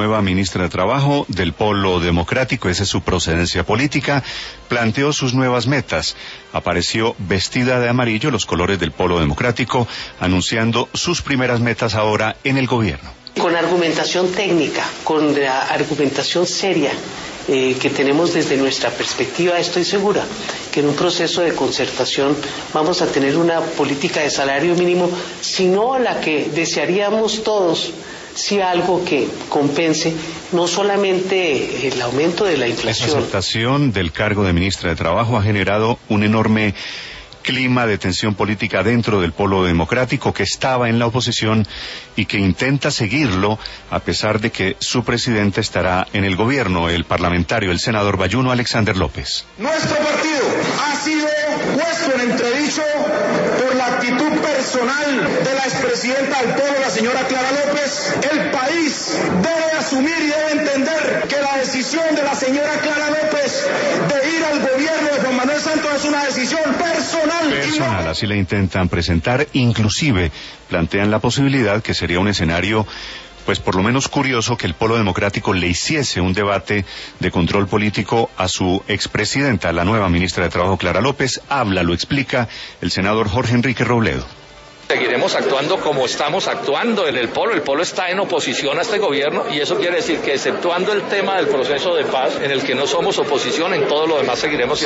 nueva ministra de Trabajo del Polo Democrático, esa es su procedencia política, planteó sus nuevas metas. Apareció vestida de amarillo, los colores del Polo Democrático, anunciando sus primeras metas ahora en el gobierno. Con argumentación técnica, con la argumentación seria que tenemos desde nuestra perspectiva, estoy segura que en un proceso de concertación vamos a tener una política de salario mínimo, si no la que desearíamos todos, si algo que compense no solamente el aumento de la inflación. Esa aceptación del cargo de ministra de Trabajo ha generado un enorme clima de tensión política dentro del Polo Democrático, que estaba en la oposición y que intenta seguirlo a pesar de que su presidente estará en el gobierno, el parlamentario, el senador bayuno Alexander López. Nuestro partido ha sido puesto en entredicho por la actitud personal de la expresidenta del Polo, la señora Clara López. El país debe asumir y debe entender que la decisión de la señora Clara López de ir al gobierno de Juan Manuel Santos es una decisión personal, así la intentan presentar, inclusive plantean la posibilidad, que sería un escenario pues por lo menos curioso, que el Polo Democrático le hiciese un debate de control político a su expresidenta, la nueva ministra de Trabajo Clara López. Habla, lo explica el senador Jorge Enrique Robledo. Seguiremos actuando como estamos actuando en el Polo. El Polo está en oposición a este gobierno y eso quiere decir que, exceptuando el tema del proceso de paz, en el que no somos oposición, en todo lo demás seguiremos